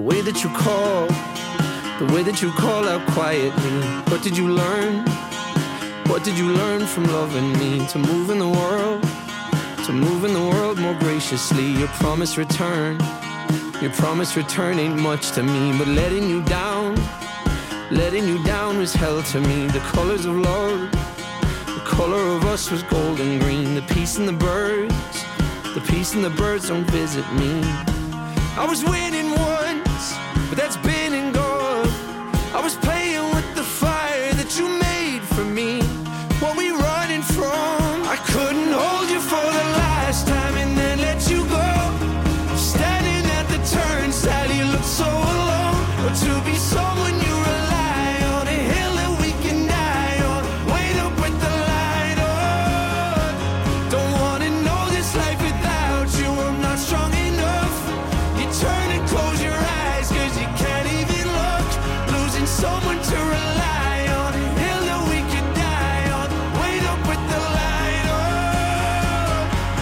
way that you call, the way that you call out quietly. What did you learn? What did you learn from loving me? To move in the world, to move in the world more graciously. Your promise return, your promise return ain't much to me, but letting you down was hell to me. The colors of love, the color of us was gold and green. The peace and the birds, the peace and the birds don't visit me. I was winning once, but that's been and gone. I was playing with the fire that you made for me. What we running from? I couldn't hold you for the last time and then let you go. Standing at the turnstile, you look so alone. But to be someone you rely on, a hill that we can die on. Wait up with the light on. Don't wanna know this life without you. I'm not strong enough. You turn and close your eyes, cause you can't even look. Losing someone to rely on, a hill that we can die on. Wait up with the light on.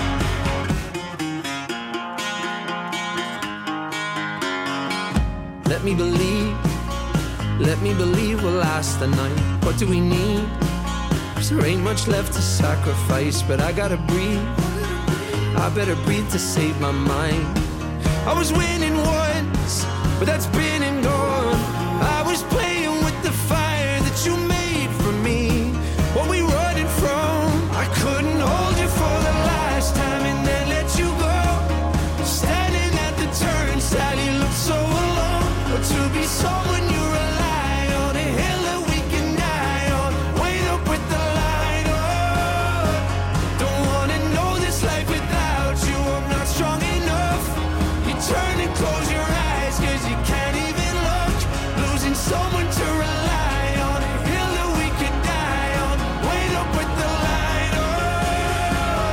Let me believe we'll last the night. What do we need? 'Cause there ain't much left to sacrifice, but I gotta breathe. I better breathe to save my mind. I was winning once, but that's been and gone. I was playing with the fire that you made for me. What we running from? I couldn't hold you for the last time and then let you go. Standing at the turnstile, you look so alone. But to be someone you rely on, a hill that we can die on. Wait up with the light on. Don't wanna know this life without you. I'm not strong enough. You turn and close your eyes, cause you can't even look. Losing someone to rely on, a hill that we can die on. Wait up with the light on.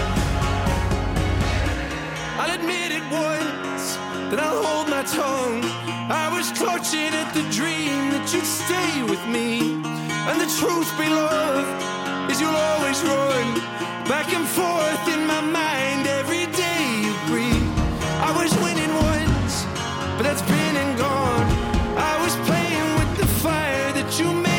I'll admit it once, then I'll hold my tongue. I was clutching at the dream that you'd stay with me. And the truth, beloved, is you'll always run back and forth in my mind every day you breathe. I was winning once, but that's been and gone. I was playing with the fire that you made